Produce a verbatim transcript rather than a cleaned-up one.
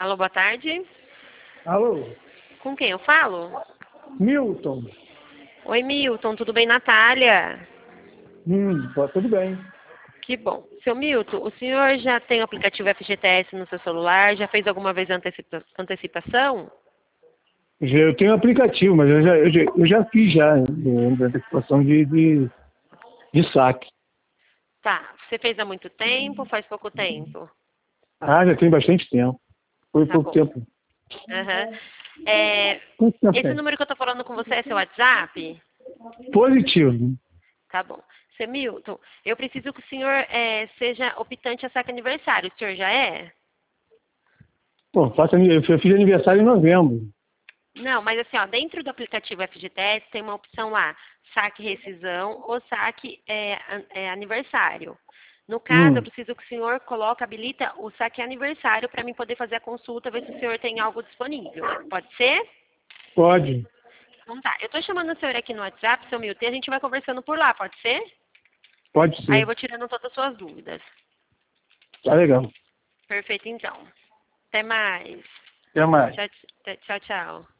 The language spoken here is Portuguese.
Alô, boa tarde. Alô, Com quem eu falo? Milton. Oi, Milton, tudo bem, Natália? Hum, tá tudo bem. Que bom. Seu Milton, o senhor já tem o aplicativo F G T S no seu celular? Já fez alguma vez antecipa- antecipação? Já- Eu tenho aplicativo, mas eu já, eu já, eu já fiz já eh, antecipação de, de, de saque. Tá. Você fez há muito tempo? Faz pouco tempo? Ah, já tem bastante tempo. Foi Tá pouco bom. tempo. Aham. É, Quanto tempo esse tem? número que eu tô falando com você é seu WhatsApp? Positivo. Tá bom. Seu Milton, eu preciso que o senhor é, seja optante a saque aniversário. O senhor já é? Pô, faço, ani- eu fiz aniversário em novembro. Não, mas assim, ó, dentro do aplicativo F G T S tem uma opção lá, saque rescisão ou saque é, an- é, aniversário. No caso, eu Hum, preciso que o senhor coloque, habilita o saque aniversário para mim poder fazer a consulta, ver se o senhor tem algo disponível. Pode ser? pode. Então tá. Eu estou chamando o senhor aqui no WhatsApp, seu Milton, e a gente vai conversando por lá, pode ser? Pode Aí eu ser. vou tirando todas as suas dúvidas. Tá legal. Perfeito, então. Até mais. Até mais. Tchau, tchau, tchau.